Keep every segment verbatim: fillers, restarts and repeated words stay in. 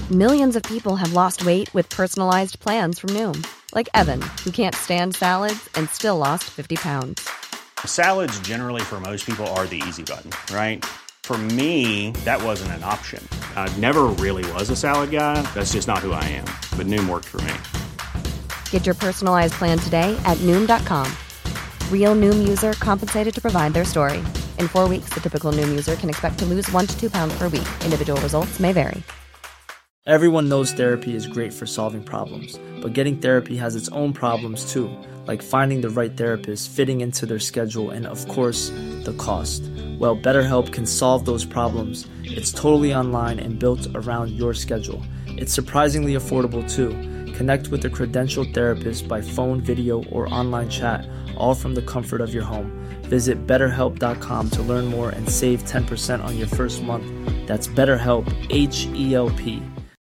Millions of people have lost weight with personalized plans from Noom. Like Evan, who can't stand salads and still lost fifty pounds. Salads generally for most people are the easy button, right? For me, that wasn't an option. I never really was a salad guy. That's just not who I am. But Noom worked for me. Get your personalized plan today at Noom dot com. Real Noom user compensated to provide their story. In four weeks, the typical Noom user can expect to lose one to two pounds per week. Individual results may vary. Everyone knows therapy is great for solving problems, but getting therapy has its own problems too, like finding the right therapist, fitting into their schedule, and of course, the cost. Well, BetterHelp can solve those problems. It's totally online and built around your schedule. It's surprisingly affordable too. Connect with a credentialed therapist by phone, video, or online chat, all from the comfort of your home. Visit better help dot com to learn more and save ten percent on your first month. That's BetterHelp, H E L P.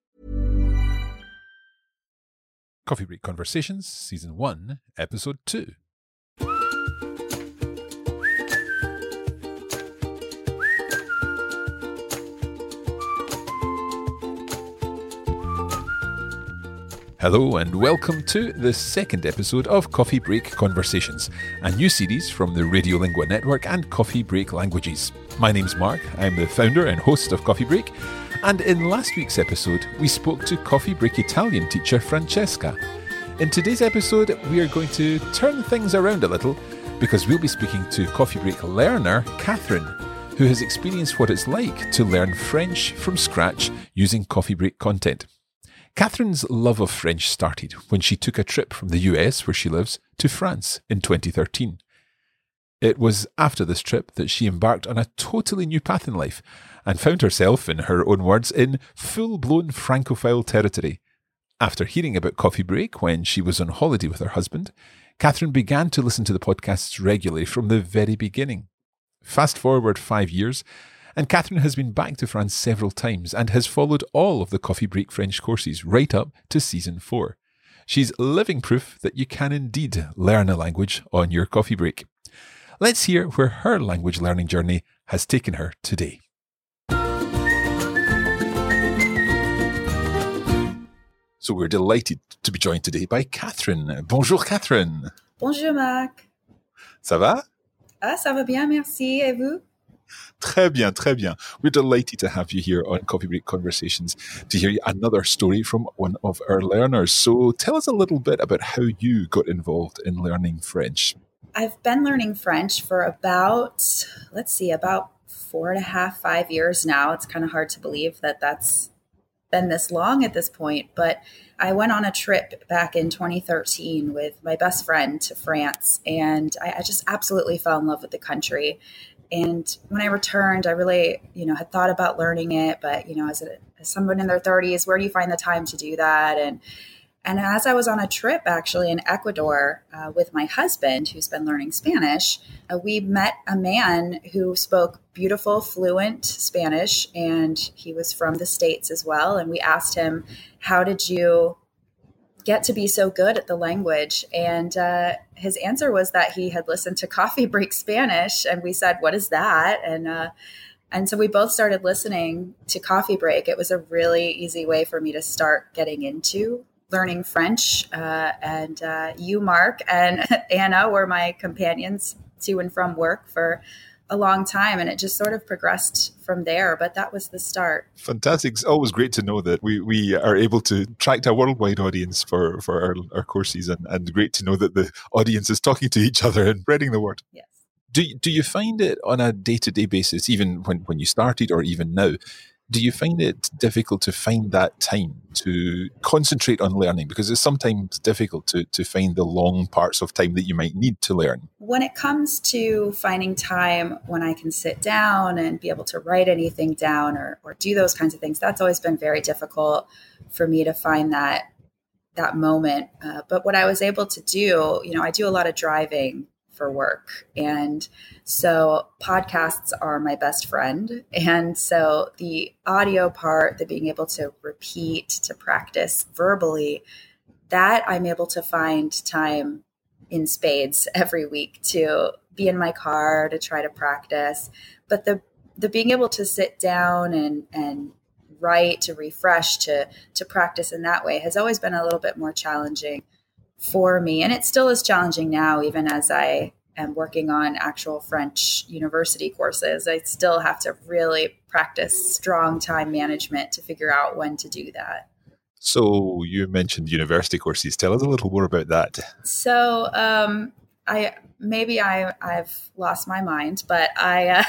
Coffee Break Conversations, Season one, Episode two. Hello and welcome to the second episode of Coffee Break Conversations, a new series from the Radiolingua Network and Coffee Break Languages. My name's Mark, I'm the founder and host of Coffee Break, and in last week's episode we spoke to Coffee Break Italian teacher Francesca. In today's episode we are going to turn things around a little because we'll be speaking to Coffee Break learner Catherine, who has experienced what it's like to learn French from scratch using Coffee Break content. Catherine's love of French started when she took a trip from the U S, where she lives, to France in twenty thirteen. It was after this trip that she embarked on a totally new path in life and found herself, in her own words, in full-blown Francophile territory. After hearing about Coffee Break when she was on holiday with her husband, Catherine began to listen to the podcasts regularly from the very beginning. Fast forward five years, and Catherine has been back to France several times and has followed all of the Coffee Break French courses right up to Season four. She's living proof that you can indeed learn a language on your coffee break. Let's hear where her language learning journey has taken her today. So we're delighted to be joined today by Catherine. Bonjour Catherine. Bonjour Marc. Ça va? Ah, ça va bien, merci. Et vous? Très bien, très bien. We're delighted to have you here on Coffee Break Conversations to hear another story from one of our learners. So tell us a little bit about how you got involved in learning French. I've been learning French for about, let's see, about four and a half, five years now. It's kind of hard to believe that that's been this long at this point, but I went on a trip back in twenty thirteen with my best friend to France, and I, I just absolutely fell in love with the country. And when I returned, I really, you know, had thought about learning it, but, you know, as, a, as someone in their thirties, where do you find the time to do that? And and as I was on a trip actually in Ecuador uh, with my husband, who's been learning Spanish, uh, we met a man who spoke beautiful, fluent Spanish, and he was from the States as well. And we asked him, how did you get to be so good at the language? And uh, his answer was that he had listened to Coffee Break Spanish. And we said, what is that? And uh, and so we both started listening to Coffee Break. It was a really easy way for me to start getting into learning French. Uh, and uh, you, Mark, and Anna were my companions to and from work for a long time, and it just sort of progressed from there. But that was the start. Fantastic. It's always great to know that we, we are able to attract a worldwide audience for, for our, our courses, and, and great to know that the audience is talking to each other and spreading the word. Yes. Do, do you find it on a day-to-day basis, even when, when you started or even now, do you find it difficult to find that time to concentrate on learning? Because it's sometimes difficult to, to find the long parts of time that you might need to learn. When it comes to finding time when I can sit down and be able to write anything down or, or do those kinds of things, that's always been very difficult for me to find that, that moment. Uh, but what I was able to do, you know, I do a lot of driving for work. And so podcasts are my best friend. And so the audio part, the being able to repeat, to practice verbally, that I'm able to find time in spades every week to be in my car, to try to practice. But the the being able to sit down and, and write, to refresh, to to practice in that way has always been a little bit more challenging for me. And it still is challenging now, even as I am working on actual French university courses. I still have to really practice strong time management to figure out when to do that. So you mentioned university courses. Tell us a little more about that. So um, I maybe I, I've lost my mind, but I uh,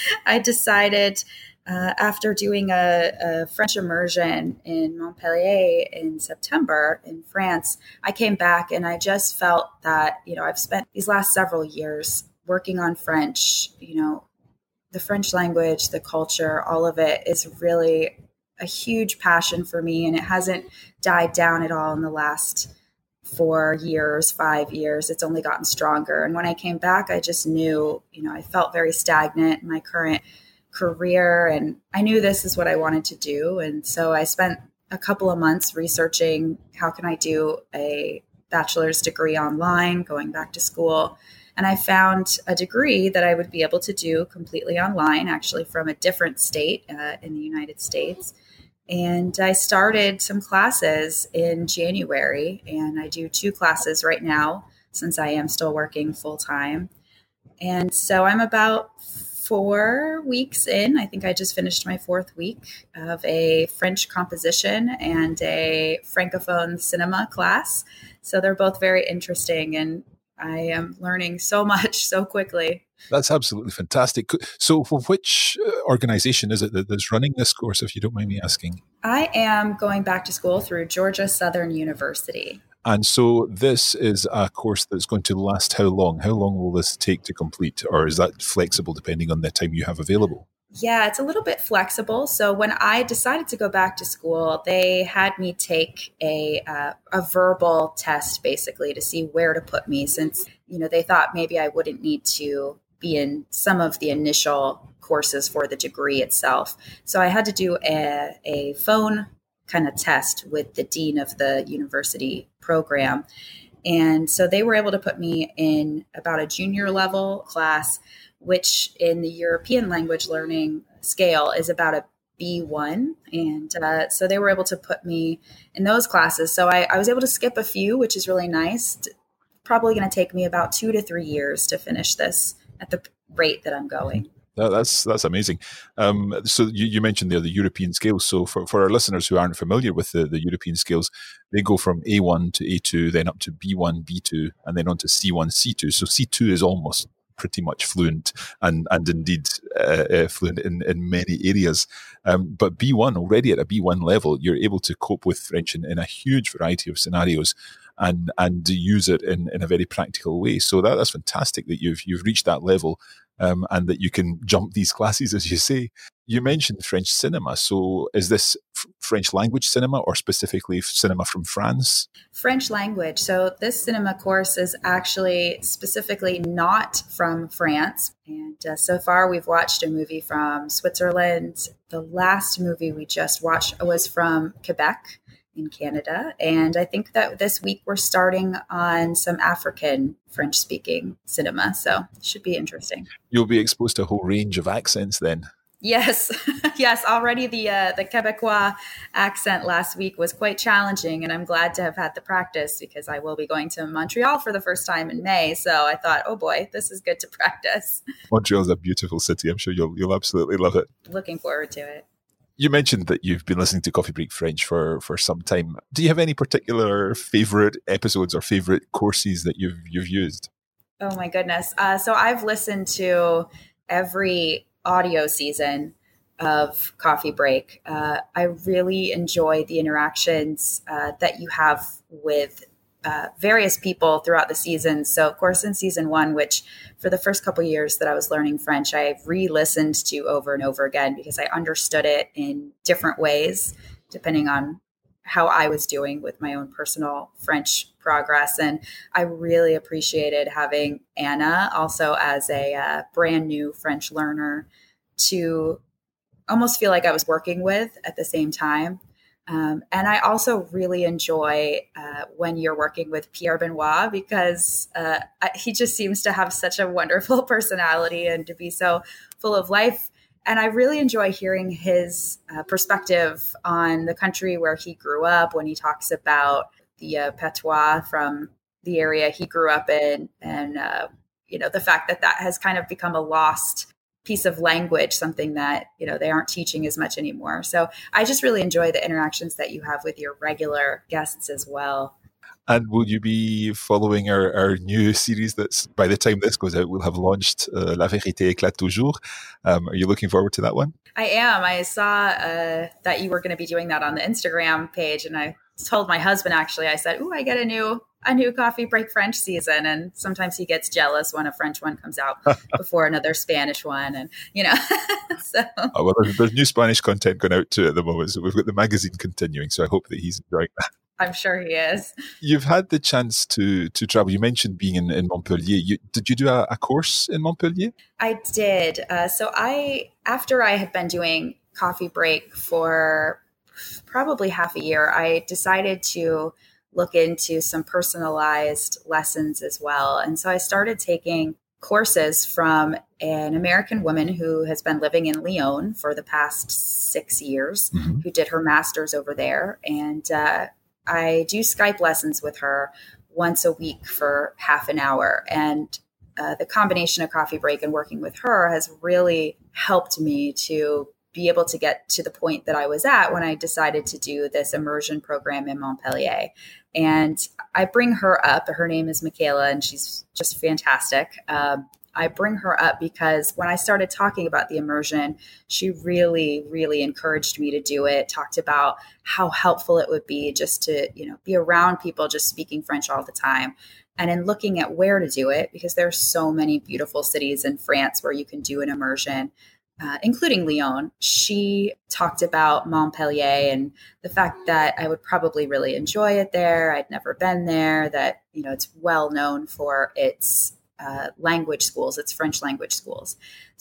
I decided uh, after doing a, a French immersion in Montpellier in September in France, I came back and I just felt that, you know, I've spent these last several years working on French, you know, the French language, the culture, all of it is really a huge passion for me, and it hasn't died down at all in the last four years, five years. It's only gotten stronger. And when I came back, I just knew, you know, I felt very stagnant in my current career, and I knew this is what I wanted to do. And so I spent a couple of months researching how can I do a bachelor's degree online, going back to school. And I found a degree that I would be able to do completely online, actually from a different state uh, in the United States. And I started some classes in January, and I do two classes right now since I am still working full time. And so I'm about four weeks in. I think I just finished my fourth week of a French composition and a Francophone cinema class. So they're both very interesting, and I am learning so much so quickly. That's absolutely fantastic. So for which organization is it that's running this course, if you don't mind me asking? I am going back to school through Georgia Southern University. And so this is a course that's going to last how long? How long will this take to complete? Or is that flexible depending on the time you have available? Yeah, it's a little bit flexible. So when I decided to go back to school, they had me take a uh, a verbal test basically to see where to put me, since, you know, they thought maybe I wouldn't need to be in some of the initial courses for the degree itself. So I had to do a, a phone kind of test with the dean of the university program. And so they were able to put me in about a junior level class, which in the European language learning scale is about a B one. And uh, so they were able to put me in those classes. So I, I was able to skip a few, which is really nice. Probably going to take me about two to three years to finish this at the rate that I'm going. That, that's that's amazing. Um, so you, you mentioned there the European scales. So for, for our listeners who aren't familiar with the, the European scales, they go from A one to A two, then up to B one, B two, and then on to C one, C two. So C two is almost pretty much fluent and, and indeed uh, uh, fluent in, in many areas. Um, but B one, already at a B one level, you're able to cope with French in, in a huge variety of scenarios and and use it in, in a very practical way. So that, that's fantastic that you've you've reached that level um, and that you can jump these classes, as you say. You mentioned French cinema. So is this f- French language cinema or specifically cinema from France? French language. So this cinema course is actually specifically not from France. And uh, so far we've watched a movie from Switzerland. The last movie we just watched was from Quebec in Canada. And I think that this week we're starting on some African French-speaking cinema. So it should be interesting. You'll be exposed to a whole range of accents then. Yes. yes. Already the uh, the Quebecois accent last week was quite challenging, and I'm glad to have had the practice because I will be going to Montreal for the first time in May. So I thought, oh boy, this is good to practice. Montreal's a beautiful city. I'm sure you'll you'll absolutely love it. Looking forward to it. You mentioned that you've been listening to Coffee Break French for, for some time. Do you have any particular favorite episodes or favorite courses that you've you've used? Oh my goodness. Uh, so I've listened to every audio season of Coffee Break. Uh, I really enjoy the interactions uh, that you have with uh, various people throughout the season. So of course in season one, which for the first couple of years that I was learning French, I re-listened to over and over again because I understood it in different ways, depending on how I was doing with my own personal French progress. And I really appreciated having Anna also as a uh, brand new French learner to almost feel like I was working with at the same time. Um, and I also really enjoy uh, when you're working with Pierre Benoit because uh, I, he just seems to have such a wonderful personality and to be so full of life. And I really enjoy hearing his uh, perspective on the country where he grew up when he talks about the uh, patois from the area he grew up in, and uh, you know, the fact that that has kind of become a lost piece of language, something that, you know, they aren't teaching as much anymore. So I just really enjoy the interactions that you have with your regular guests as well. And will you be following our, our new series that's, by the time this goes out, we'll have launched uh, La Vérité éclate toujours. Um, are you looking forward to that one? I am. I saw uh, that you were going to be doing that on the Instagram page, and I told my husband, actually, I said, ooh, I get a new a new Coffee Break French season. And sometimes he gets jealous when a French one comes out before another Spanish one. And, you know, so. Oh, well, there's, there's new Spanish content going out too at the moment. So we've got the magazine continuing. So I hope that he's enjoying that. I'm sure he is. You've had the chance to to travel. You mentioned being in, in Montpellier. You, did you do a, a course in Montpellier? I did. Uh, so I, after I had been doing Coffee Break for probably half a year, I decided to look into some personalized lessons as well. And so I started taking courses from an American woman who has been living in Lyon for the past six years, mm-hmm. who did her master's over there. And uh, I do Skype lessons with her once a week for half an hour. And uh, the combination of Coffee Break and working with her has really helped me to be able to get to the point that I was at when I decided to do this immersion program in Montpellier. And I bring her up. Her name is Michaela, and she's just fantastic. Um, I bring her up because when I started talking about the immersion, she really, really encouraged me to do it, talked about how helpful it would be just to, you know, be around people just speaking French all the time. And in looking at where to do it, because there are so many beautiful cities in France where you can do an immersion, Uh, including Lyon, she talked about Montpellier and the fact that I would probably really enjoy it there. I'd never been there, that, you know, it's well known for its uh, language schools, its French language schools.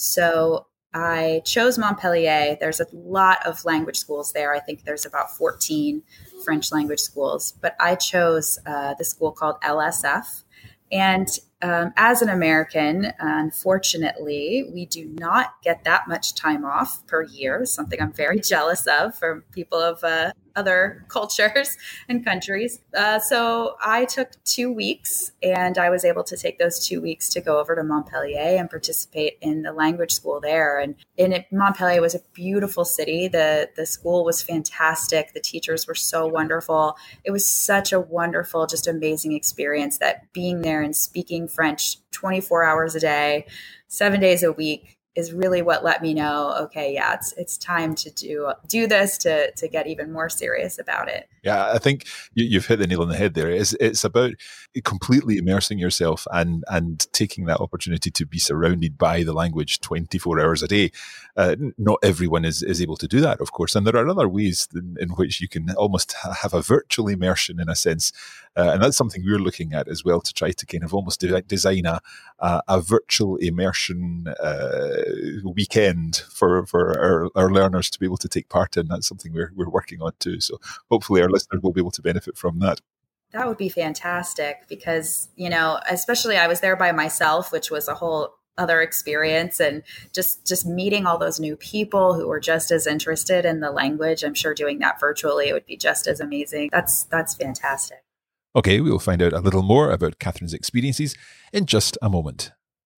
So I chose Montpellier. There's a lot of language schools there. I think there's about fourteen French language schools, but I chose uh, the school called L S F. And um, as an American, unfortunately, we do not get that much time off per year, something I'm very jealous of from people of uh, other cultures and countries. Uh, so I took two weeks and I was able to take those two weeks to go over to Montpellier and participate in the language school there. And in it, Montpellier was a beautiful city. The, the school was fantastic. The teachers were so wonderful. It was such a wonderful, just amazing experience that being there and speaking French twenty-four hours a day, seven days a week is really what let me know, okay, yeah, it's it's time to do do this to to get even more serious about it. Yeah, I think you, you've hit the nail on the head there. It's, it's about completely immersing yourself and and taking that opportunity to be surrounded by the language twenty-four hours a day. Uh, not everyone is, is able to do that, of course. And there are other ways in, in which you can almost have a virtual immersion in a sense. Uh, and that's something we're looking at as well, to try to kind of almost de- design a, a, a virtual immersion uh, weekend for, for our, our learners to be able to take part in. That's something we're, we're working on too. So hopefully our listeners will be able to benefit from that. That would be fantastic because, you know, especially I was there by myself, which was a whole other experience, and just, just meeting all those new people who were just as interested in the language. I'm sure doing that virtually, it would be just as amazing. That's, that's fantastic. Okay, we'll find out a little more about Catherine's experiences in just a moment.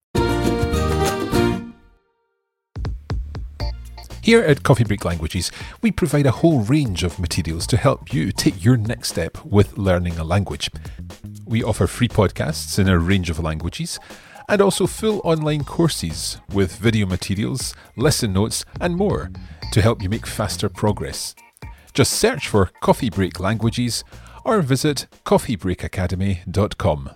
Here at Coffee Break Languages, we provide a whole range of materials to help you take your next step with learning a language. We offer free podcasts in a range of languages, and also full online courses with video materials, lesson notes, and more to help you make faster progress. Just search for Coffee Break Languages or visit coffee break academy dot com.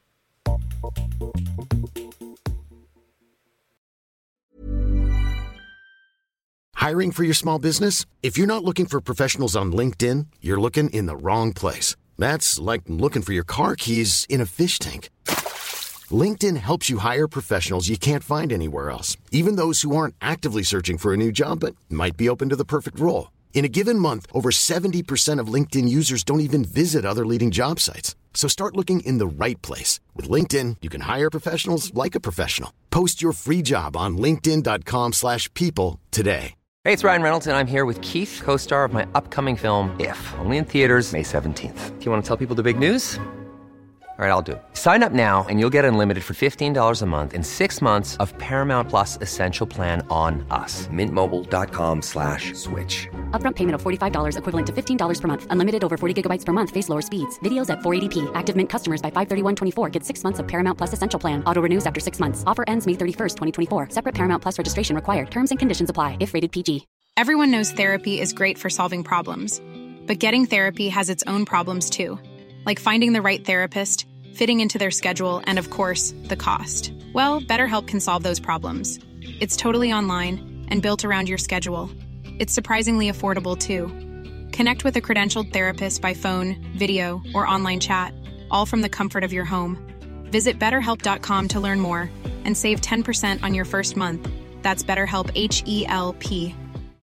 Hiring for your small business? If you're not looking for professionals on LinkedIn, you're looking in the wrong place. That's like looking for your car keys in a fish tank. LinkedIn helps you hire professionals you can't find anywhere else, even those who aren't actively searching for a new job but might be open to the perfect role. In a given month, over seventy percent of LinkedIn users don't even visit other leading job sites. So start looking in the right place. With LinkedIn, you can hire professionals like a professional. Post your free job on linkedin.com slash people today. Hey, it's Ryan Reynolds, and I'm here with Keith, co-star of my upcoming film, If, only in theaters May seventeenth. Do you want to tell people the big news? All right, I'll do it. Sign up now and you'll get unlimited for fifteen dollars a month and six months of Paramount Plus Essential Plan on us. Mintmobile.com slash switch. Upfront payment of forty-five dollars equivalent to fifteen dollars per month. Unlimited over forty gigabytes per month. Face lower speeds. Videos at four eighty p. Active Mint customers by five thirty-one twenty-four get six months of Paramount Plus Essential Plan. Auto renews after six months. Offer ends May thirty-first, twenty twenty-four. Separate Paramount Plus registration required. Terms and conditions apply if rated P G. Everyone knows therapy is great for solving problems. But getting therapy has its own problems too. Like finding the right therapist, fitting into their schedule, and of course, the cost. Well, BetterHelp can solve those problems. It's totally online and built around your schedule. It's surprisingly affordable too. Connect with a credentialed therapist by phone, video, or online chat, all from the comfort of your home. Visit better help dot com to learn more and save ten percent on your first month. That's BetterHelp, H E L P.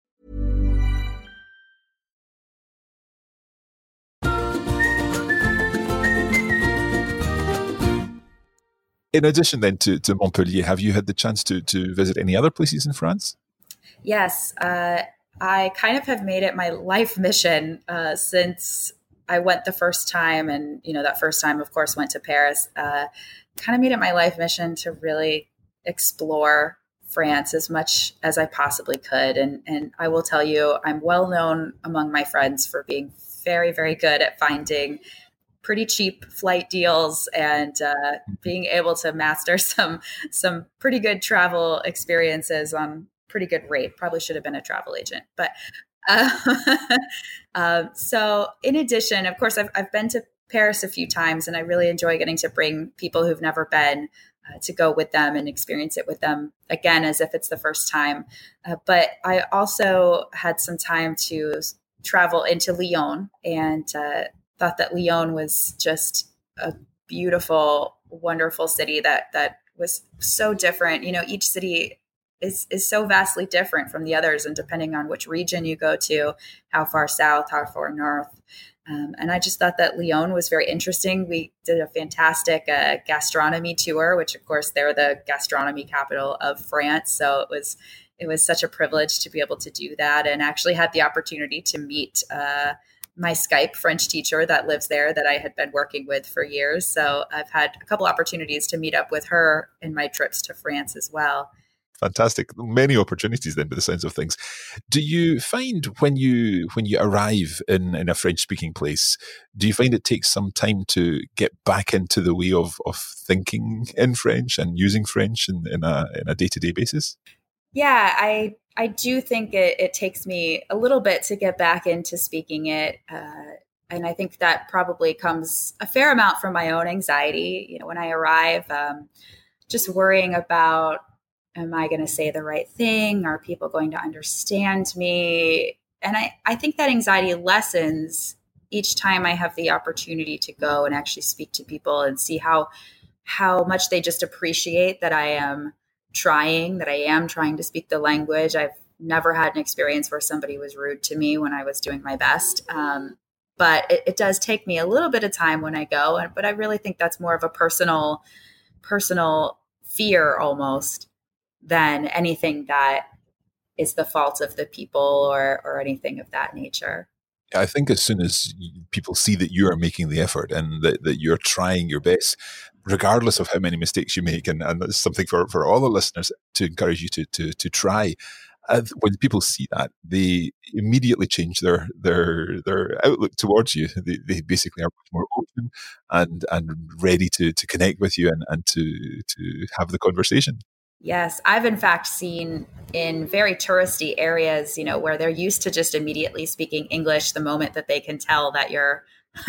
In addition then to, to Montpellier, have you had the chance to, to visit any other places in France? Yes, uh, I kind of have made it my life mission uh, since I went the first time. And, you know, that first time, of course, went to Paris. Uh, kind of made it my life mission to really explore France as much as I possibly could. And, and I will tell you, I'm well known among my friends for being very, very good at finding pretty cheap flight deals and uh, being able to master some some pretty good travel experiences on pretty good rate. Probably should have been a travel agent. But uh, uh, so in addition, of course, I've, I've been to Paris a few times, and I really enjoy getting to bring people who've never been uh, to go with them and experience it with them again, as if it's the first time. Uh, but I also had some time to travel into Lyon, and uh, thought that Lyon was just a beautiful, wonderful city that that was so different. You know, each city is is so vastly different from the others, and depending on which region you go to, how far south, how far north. Um, and I just thought that Lyon was very interesting. We did a fantastic uh, gastronomy tour, which of course they're the gastronomy capital of France. So it was it was such a privilege to be able to do that, and actually had the opportunity to meet uh, my Skype French teacher that lives there that I had been working with for years. So I've had a couple opportunities to meet up with her in my trips to France as well. Fantastic. Many opportunities then, by the sounds of things. Do you find when you when you arrive in, in a French-speaking place, do you find it takes some time to get back into the way of, of thinking in French and using French in, in a in a day-to-day basis? Yeah, I I do think it, it takes me a little bit to get back into speaking it. Uh, and I think that probably comes a fair amount from my own anxiety. You know, when I arrive, um, just worrying about, am I going to say the right thing? Are people going to understand me? And I, I think that anxiety lessens each time I have the opportunity to go and actually speak to people and see how how much they just appreciate that I am trying, that I am trying to speak the language. I've never had an experience where somebody was rude to me when I was doing my best. Um, but it, it does take me a little bit of time when I go. And, but I really think that's more of a personal, personal fear almost than anything that is the fault of the people or, or anything of that nature. I think as soon as people see that you are making the effort and that, that you're trying your best, regardless of how many mistakes you make, and, and that's something for, for all the listeners to encourage you to to, to try. Uh, when people see that, they immediately change their their their outlook towards you. They, they basically are much more open and and ready to to connect with you and, and to to have the conversation. Yes, I've in fact seen in very touristy areas, you know, where they're used to just immediately speaking English the moment that they can tell that you're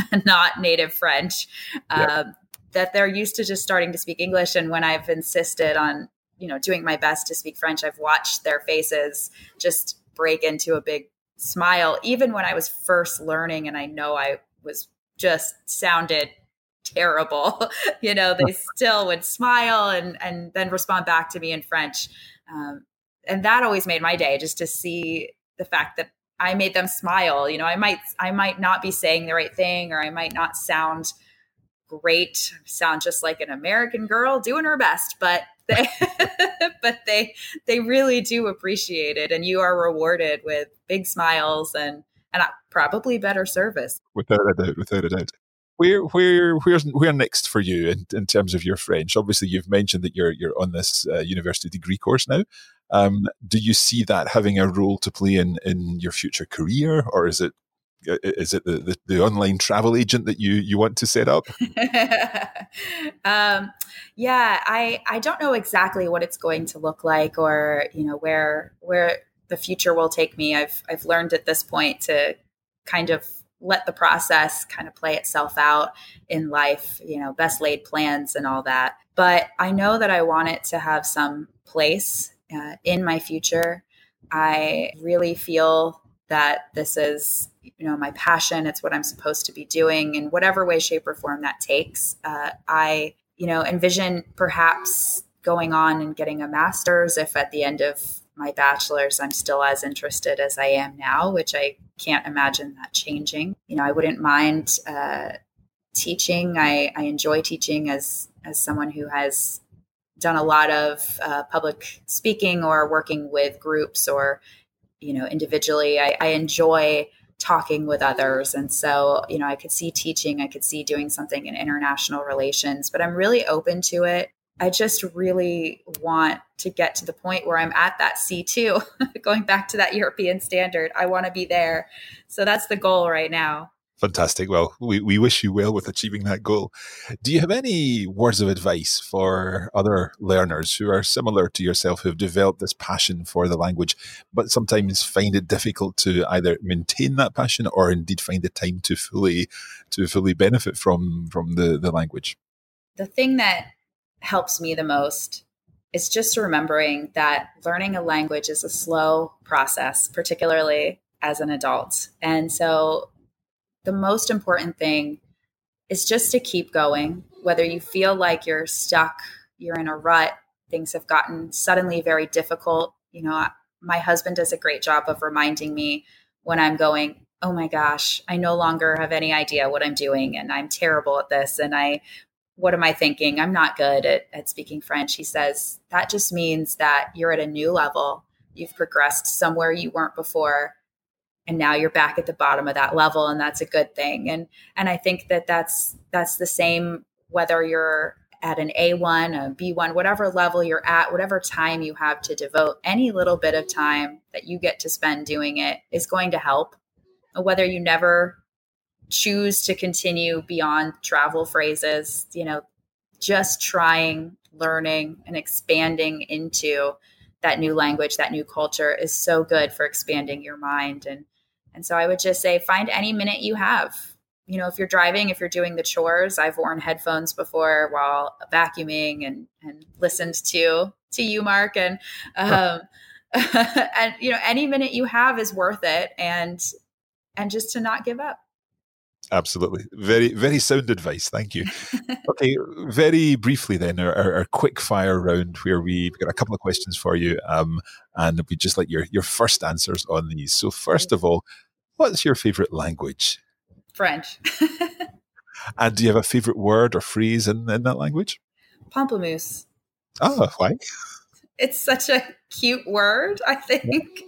not native French, yeah. um, that they're used to just starting to speak English. And when I've insisted on, you know, doing my best to speak French, I've watched their faces just break into a big smile, even when I was first learning. And I know I was just sounded terrible. You know, they still would smile and, and then respond back to me in French. Um, and that always made my day, just to see the fact that I made them smile. You know, I might, I might not be saying the right thing, or I might not sound great, sound just like an American girl doing her best, but they, but they, they really do appreciate it. And you are rewarded with big smiles and, and probably better service. Without a doubt, without a doubt. Where, where, where's, where next for you in, in terms of your French? Obviously, you've mentioned that you're you're on this uh, university degree course now. Um, do you see that having a role to play in, in your future career, or is it is it the, the, the online travel agent that you you want to set up? um, yeah, I I don't know exactly what it's going to look like, or you know where where the future will take me. I've I've learned at this point to kind of let the process kind of play itself out in life, you know, best laid plans and all that. But I know that I want it to have some place uh, in my future. I really feel that this is, you know, my passion. It's what I'm supposed to be doing in whatever way, shape, or form that takes. Uh, I, you know, envision perhaps going on and getting a master's if at the end of my bachelor's, I'm still as interested as I am now, which I can't imagine that changing. You know, I wouldn't mind uh, teaching. I, I enjoy teaching as as someone who has done a lot of uh, public speaking or working with groups or, you know, individually. I, I enjoy talking with others. And so, you know, I could see teaching, I could see doing something in international relations, but I'm really open to it. I just really want to get to the point where I'm at that C two, going back to that European standard. I want to be there. So that's the goal right now. Fantastic. Well, we, we wish you well with achieving that goal. Do you have any words of advice for other learners who are similar to yourself, who've developed this passion for the language, but sometimes find it difficult to either maintain that passion or indeed find the time to fully to fully benefit from, from the, the language? The thing that helps me the most is just remembering that learning a language is a slow process, particularly as an adult. And so the most important thing is just to keep going, whether you feel like you're stuck, you're in a rut, things have gotten suddenly very difficult. You know, my husband does a great job of reminding me when I'm going, oh my gosh, I no longer have any idea what I'm doing and I'm terrible at this. And I what am I thinking? I'm not good at, at speaking French. He says, that just means that you're at a new level. You've progressed somewhere you weren't before. And now you're back at the bottom of that level. And that's a good thing. And, and I think that that's, that's the same, whether you're at an A one, a B one, whatever level you're at, whatever time you have to devote, any little bit of time that you get to spend doing it is going to help. Whether you never choose to continue beyond travel phrases, you know, just trying, learning, and expanding into that new language, that new culture is so good for expanding your mind. And, and so I would just say, find any minute you have. You know, if you're driving, if you're doing the chores, I've worn headphones before while vacuuming and, and listened to, to you, Mark. And, um, and, you know, any minute you have is worth it. And, and just to not give up. Absolutely. Very, very sound advice. Thank you. Okay, very briefly then, our, our, our quick fire round where we've got a couple of questions for you, um, and we just like your, your first answers on these. So first of all, what's your favorite language? French. And do you have a favorite word or phrase in, in that language? Pamplemousse. Oh, why? It's such a cute word, I think.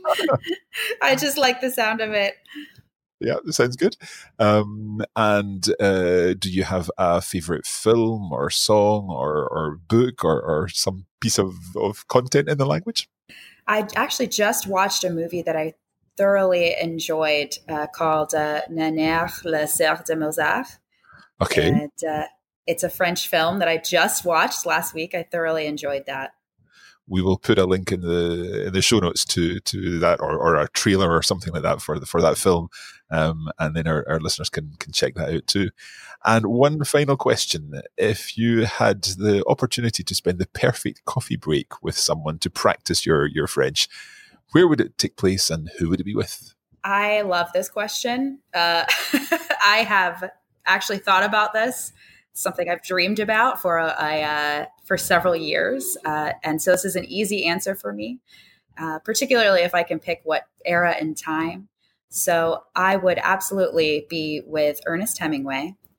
I just like the sound of it. Yeah, sounds good. Um, and uh, do you have a favorite film or song or, or book or, or some piece of, of content in the language? I actually just watched a movie that I thoroughly enjoyed uh, called uh, Nannerre, la sœur de Mozart. Okay. And uh, it's a French film that I just watched last week. I thoroughly enjoyed that. We will put a link in the in the show notes to to that, or, or a trailer or something like that for the, for that film, um, and then our, our listeners can can check that out too. And one final question: if you had the opportunity to spend the perfect coffee break with someone to practice your your French, where would it take place, and who would it be with? I love this question. Uh, I have actually thought about this. Something I've dreamed about for a, a uh, for several years, uh, and so this is an easy answer for me, uh, particularly if I can pick what era and time. So I would absolutely be with Ernest Hemingway.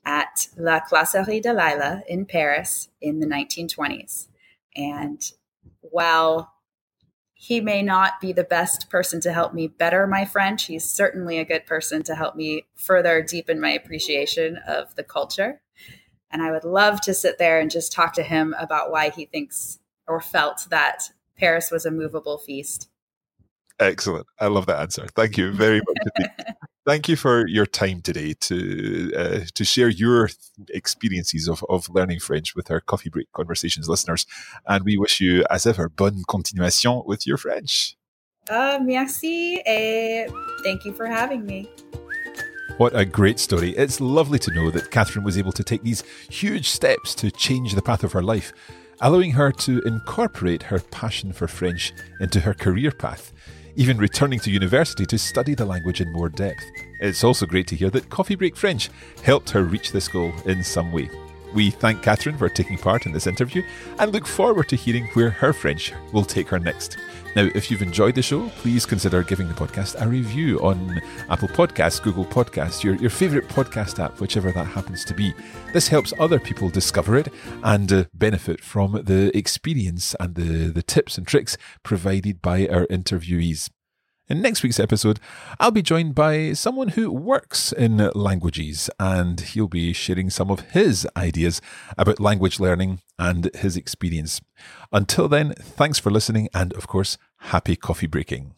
at La Glacerie de Lila in Paris in the nineteen twenties. And while he may not be the best person to help me better my French, he's certainly a good person to help me further deepen my appreciation of the culture. And I would love to sit there and just talk to him about why he thinks or felt that Paris was a movable feast. Excellent. I love that answer. Thank you very much. Thank you for your time today to uh, to share your experiences of, of learning French with our Coffee Break Conversations listeners. And we wish you, as ever, bonne continuation with your French. Uh, merci, et thank you for having me. What a great story. It's lovely to know that Catherine was able to take these huge steps to change the path of her life, allowing her to incorporate her passion for French into her career path, even returning to university to study the language in more depth. It's also great to hear that Coffee Break French helped her reach this goal in some way. We thank Catherine for taking part in this interview and look forward to hearing where her French will take her next. Now, if you've enjoyed the show, please consider giving the podcast a review on Apple Podcasts, Google Podcasts, your, your favourite podcast app, whichever that happens to be. This helps other people discover it and uh, benefit from the experience and the, the tips and tricks provided by our interviewees. In next week's episode, I'll be joined by someone who works in languages, and he'll be sharing some of his ideas about language learning and his experience. Until then, thanks for listening, and of course, happy coffee breaking.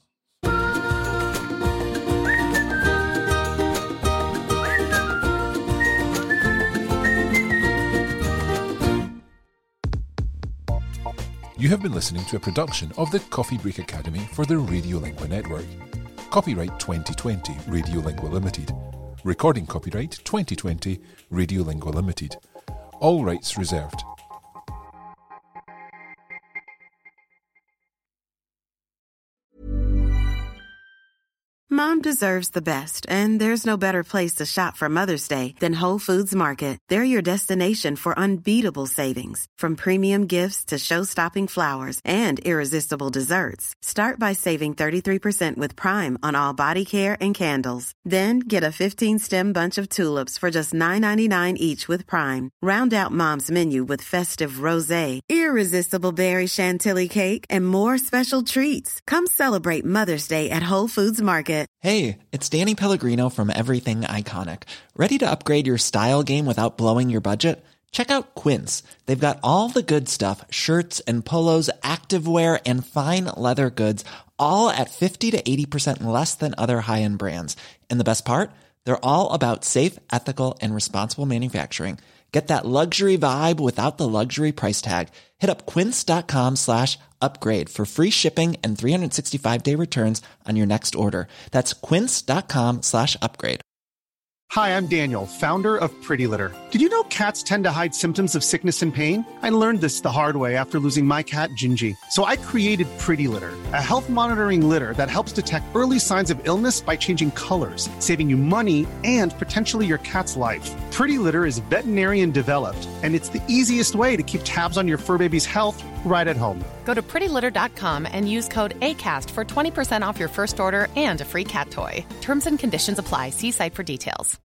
You have been listening to a production of the Coffee Break Academy for the Radiolingua Network. Copyright twenty twenty, Radiolingua Limited. Recording copyright twenty twenty, Radiolingua Limited. All rights reserved. Mom deserves the best, and there's no better place to shop for Mother's Day than Whole Foods Market. They're your destination for unbeatable savings, from premium gifts to show-stopping flowers and irresistible desserts. Start by saving thirty-three percent with Prime on all body care and candles. Then get a fifteen-stem bunch of tulips for just nine ninety-nine each with Prime. Round out Mom's menu with festive rosé, irresistible berry chantilly cake, and more special treats. Come celebrate Mother's Day at Whole Foods Market. Hey, it's Danny Pellegrino from Everything Iconic. Ready to upgrade your style game without blowing your budget? Check out Quince. They've got all the good stuff, shirts and polos, activewear, and fine leather goods, all at fifty to eighty percent less than other high-end brands. And the best part? They're all about safe, ethical, and responsible manufacturing. Get that luxury vibe without the luxury price tag. Hit up quince.com slash upgrade for free shipping and three sixty-five day returns on your next order. That's quince.com slash upgrade. Hi, I'm Daniel, founder of Pretty Litter. Did you know cats tend to hide symptoms of sickness and pain? I learned this the hard way after losing my cat, Gingy. So I created Pretty Litter, a health monitoring litter that helps detect early signs of illness by changing colors, saving you money and potentially your cat's life. Pretty Litter is veterinarian developed, and it's the easiest way to keep tabs on your fur baby's health right at home. Go to pretty litter dot com and use code ACAST for twenty percent off your first order and a free cat toy. Terms and conditions apply. See site for details.